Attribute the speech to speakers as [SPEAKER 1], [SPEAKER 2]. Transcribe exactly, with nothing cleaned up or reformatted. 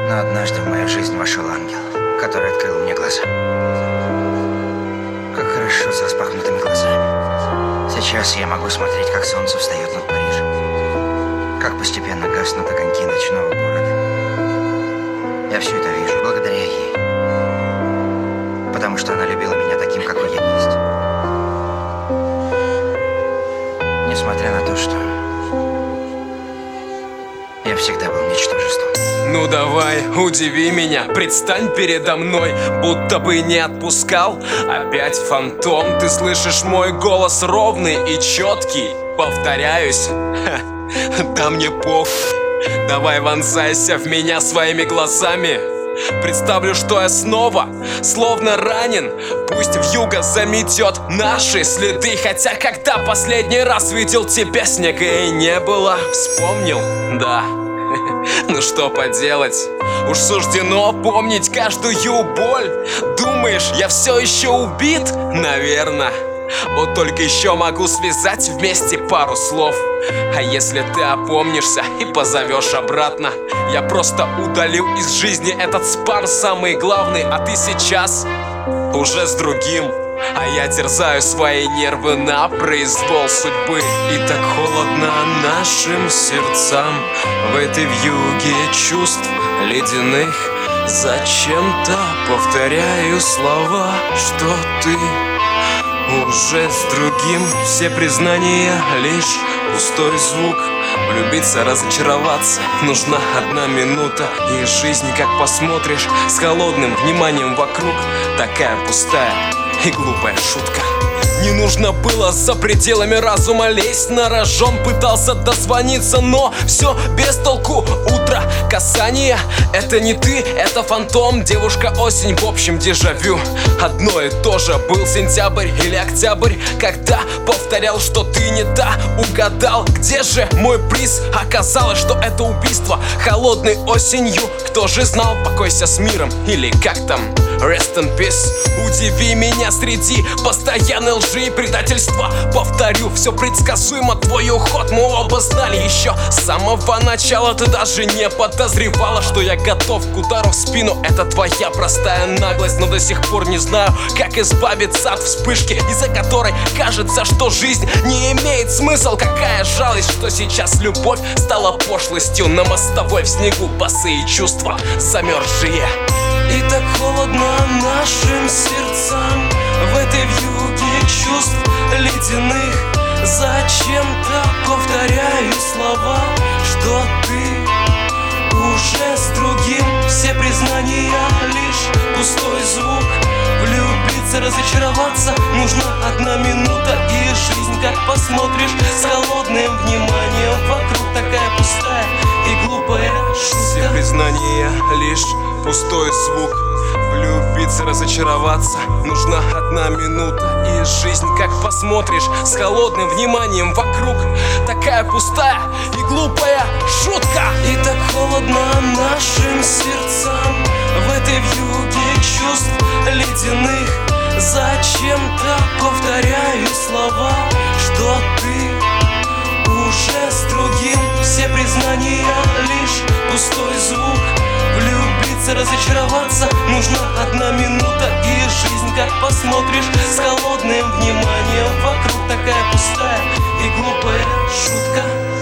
[SPEAKER 1] Но однажды в мою жизнь вошел ангел, который открыл мне глаза. Как хорошо с распахнутыми глазами. Сейчас я могу смотреть, как солнце встает над Парижем, как постепенно гаснут огоньки ночного города. Я все это вижу благодаря ей, потому что она любила меня таким, какой я есть. Несмотря на то, что я всегда был ничтожеством.
[SPEAKER 2] Ну давай, удиви меня, предстань передо мной, будто бы не отпускал. Опять фантом, ты слышишь мой голос ровный и четкий. Повторяюсь, ха, да мне пох. Давай вонзайся в меня своими глазами. Представлю, что я снова, словно ранен. Пусть вьюга заметет наши следы. Хотя когда последний раз видел тебя, снега и не было. Вспомнил, да. Ну что поделать, уж суждено помнить каждую боль. Думаешь, я все еще убит? Наверно. Вот только еще могу связать вместе пару слов. А если ты опомнишься и позовешь обратно, я просто удалю из жизни этот спам самый главный. А ты сейчас уже с другим, а я терзаю свои нервы на произвол судьбы. И так холодно нашим сердцам в этой вьюге чувств ледяных. Зачем-то повторяю слова, что ты уже с другим. Все признания лишь пустой звук. Влюбиться, разочароваться нужна одна минута. И жизнь, как посмотришь, с холодным вниманием вокруг, такая пустая и глупая шутка. Не нужно было за пределами разума лезть на рожон. Пытался дозвониться, но все без толку. Утро, касание, это не ты, это фантом. Девушка, осень, в общем дежавю. Одно и то же, был сентябрь или октябрь, когда повторял, что ты не та. Угадал, где же мой приз? Оказалось, что это убийство холодной осенью. Кто же знал, покойся с миром, или как там, rest in peace. Удиви меня среди постоянной лжи и предательства. Повторю, все предсказуемо, твой уход мы оба знали еще с самого начала. Ты даже не подозревала, что я готов к удару в спину. Это твоя простая наглость, но до сих пор не знаю, как избавиться от вспышки, из-за которой кажется, что жизнь не имеет смысла. Какая жалость, что сейчас любовь стала пошлостью. На мостовой в снегу босые чувства замерзшие. И так холодно нашим сердцам в этой вьюге чувств ледяных. Зачем-то повторяю слова, что ты уже с другим. Все признания лишь пустой звук. Влюбиться, разочароваться нужна одна минута. И жизнь, как посмотришь, с холодным вниманием вокруг, такая пустая и глупая шутка. Все признания лишь пустой звук. Влюбиться, разочароваться нужна одна минута. И жизнь, как посмотришь, с холодным вниманием вокруг, такая пустая и глупая шутка. И так холодно нашим сердцам в этой вьюге чувств ледяных. Зачем-то повторяю слова, что ты уже с другим. Все признания лишь пустой звук. Влюбиться, разочароваться нужна одна минута. И жизнь, как посмотришь, с холодным вниманием вокруг, такая пустая и глупая шутка.